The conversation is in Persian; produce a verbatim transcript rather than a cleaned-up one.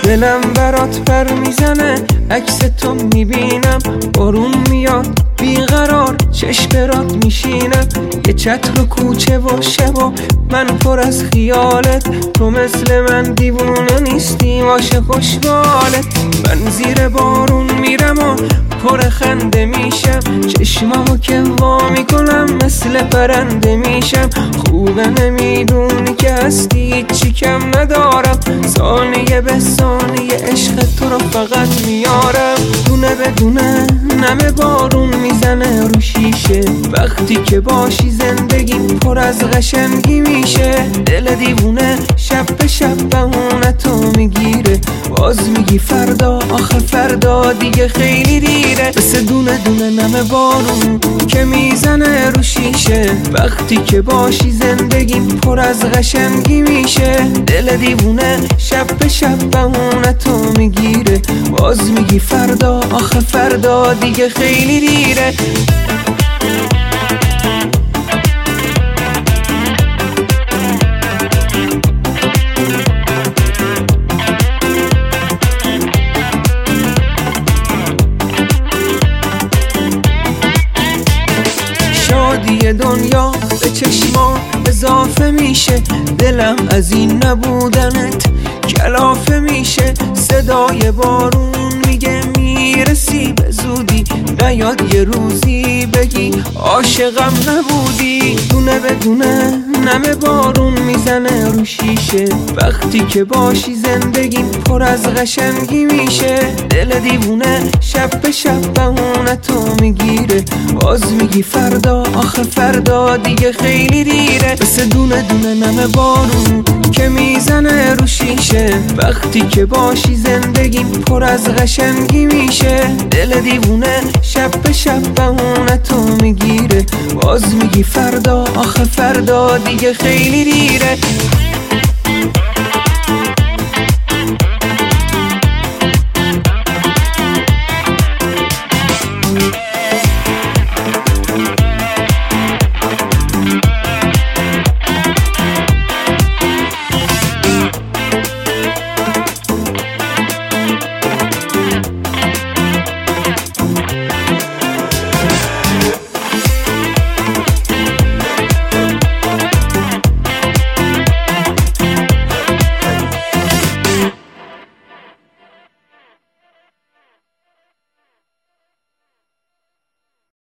دلم برات پر میزنه، عکس تو میبینم، بارون میاد بیقرار چشم برات میشینم. یه چتر و کوچه و شب و من پر از خیالت، تو مثل من دیوونه نیستی واشه خوشبالت. من زیر بارون میرم و پر خنده میشم، چشمامو که وا میکنم مثل پرنده میشم. خوبه نمیدونی که هستی چی کم ندارم، ثانیه به ثانیه عشق تو رو فقط میارم. دونه به دونه نم بارون میزنه رو شیشه، وقتی که باشی زندگی پر از قشنگی میشه. دل دیوونه شب به شب بهونتو میگیره، باز میگی فردا آخه فردا دیگه خیلی دیره. مثل دونه دونه نم بارون که میزنه رو شیشه، وقتی که باشی زندگی پر از قشنگی میشه. دل دیوونه شب به شب بهونتو میگیره، باز میگی فردا آخه فردا دیگه خیلی دیره. شادی دنیا به چشما اضافه میشه، دلم از این نبودنت کلافه میشه. صدای بارون میگه میرسی به زودی، نیاد یه روزی بگی عاشقم نبودی. دونه به دونه نم بارون میزنه رو شیشه، وقتی که باشی زندگی پر از قشنگی میشه. دل دیوونه شب به شب بهونتو میگیره، باز میگی فردا آخه فردا دیگه خیلی دیره. مثل دونه دونه نم بارون که میزنه رو شیشه، وقتی که باشی زندگی پر از قشنگی میشه. دل دیوونه شب به شب بهونتو میگیره، باز میگی فردا آخه فردا دیگه خیلی دیره.